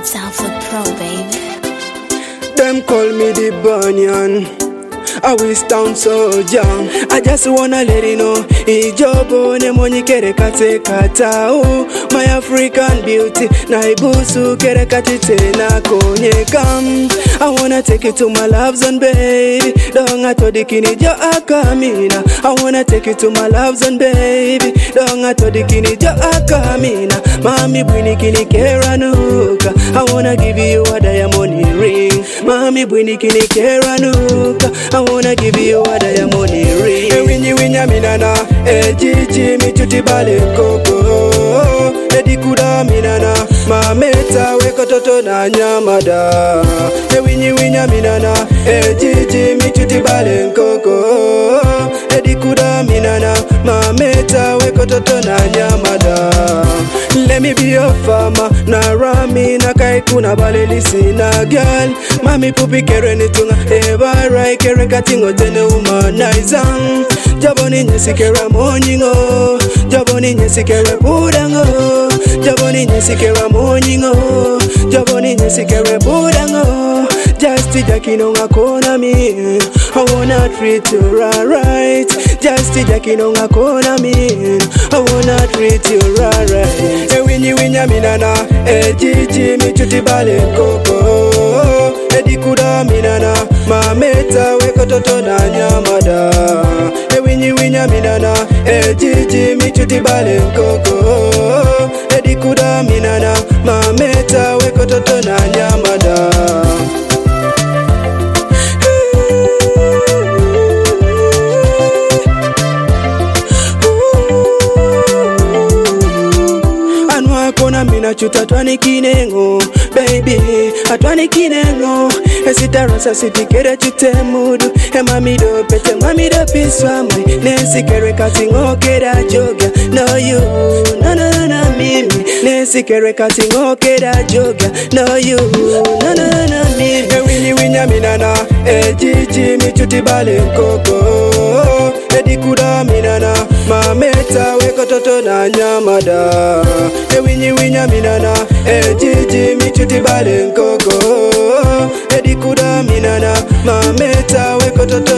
It's Alpha Pro, baby. Them call me the Bunyan. I will stand so young. I just wanna let you know, ijobo ne monyi kere kate kata. Oh, my African beauty, na ibusu kere kate na konye kam. I wanna take you to my love zone, baby. Donga to dikini jo akamina. I wanna take you to my love zone, baby. Donga to dikini jo akamina. Mami bwini kini kera nuka. I wanna give you a diamond ring. Mami bwini kini kera nuka. I wanna give you a diamond ring. Winyi winya minana, Gigi michuti bale koko. Edikuda minana, mameta weko toto na nyamada. Winyi winya minana, Gigi michuti bale koko. Edikuda minana, mameta weko toto na nyamada. Let me be your farmer, na rami na kaikuna balelisi na girl. Mami pupi kere nitunga, eba rai kere katingo tene humanizang. Jaboni nyesi kere monyingo, jaboni nyesi kere budango, jaboni nyesi kere monyingo, jaboni nyesi kere budango. Just Jackie no ngakona me, I wanna treat you right. Just Jackie no ngakona me, I wanna treat you right. Winyi winya minana, Gigi michuti bale koko. Edikuda minana, mameta weko toto na nyamada. Winyi winya minana, Gigi michuti bale koko. Edikuda minana, mameta weko toto na nyamada. Mina chuta twani kinengo, baby, atwani kinengo. Esitarasa sitikere chute mudu. Mamido pete mamido piswa mai. Nesi kere katingo kera joga. No you, no no no no mimi. Nesi kere katingo kera joga. No you, no no no no mimi. Winyi winya minana, Gigi michuti bale koko. Edikuda minana, mameta weko toto na nyamada. Winyi winya minana, Gigi michuti bale koko. Edikuda minana, mameta weko toto